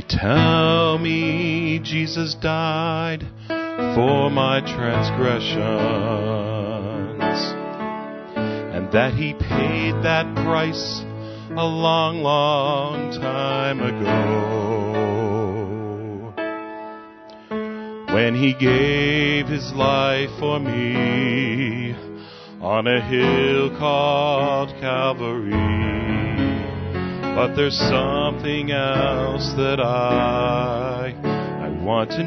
tell me Jesus died for my transgressions, and that he paid that price a long, long time ago, when he gave his life for me on a hill called Calvary. But there's something else that I want to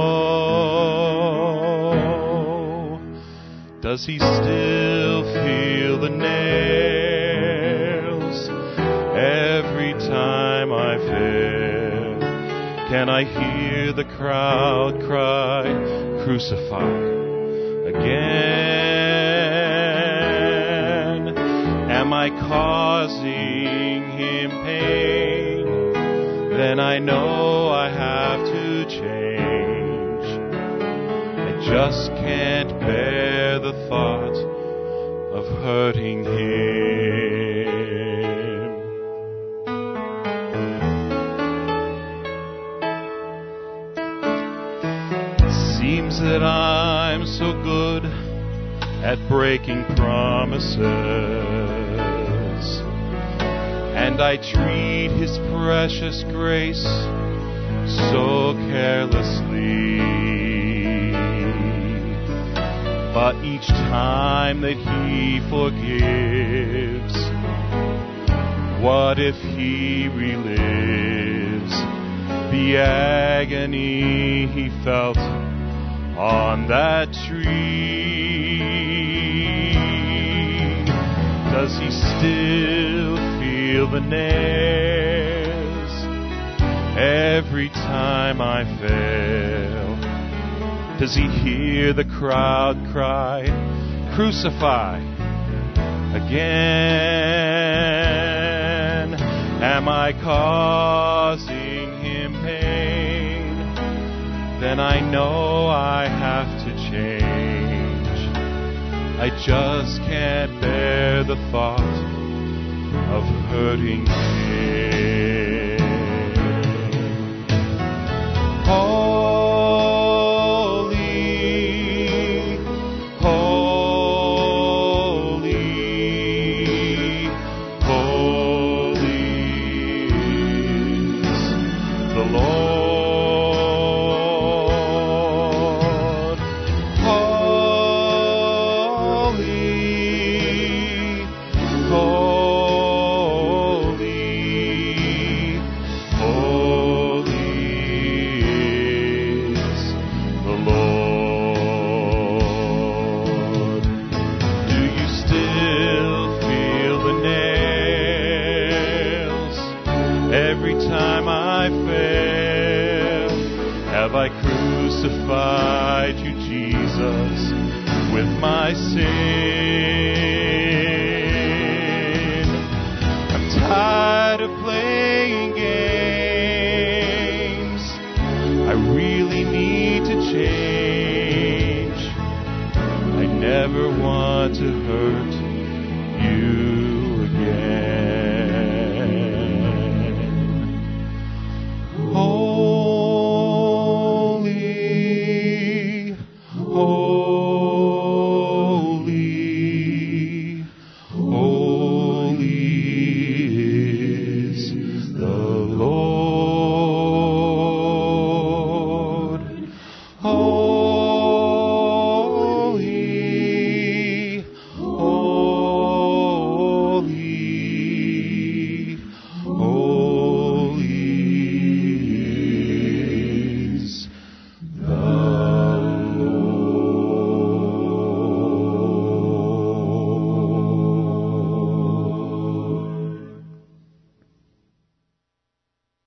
know. Does he still feel the nails every time I fail? Can I hear the crowd cry, crucify again? Am I causing him pain? Then I know I have to change. I just can't bear the thought of hurting him. It seems that I'm so good at breaking promises, and I treat his precious grace so carelessly. But each time that he forgives, what if he relives the agony he felt on that tree? Does he still feel the nails every time I fail? Does he hear the crowd cry, crucify again? Am I causing him pain? Then I know I have to change. I just can't bear the thought of hurting him. Holy, holy, holy is the Lord. Holy, holy, holy is the Lord. Do you still feel the nails every time I fail? Have I crucified you, Jesus, with my sin?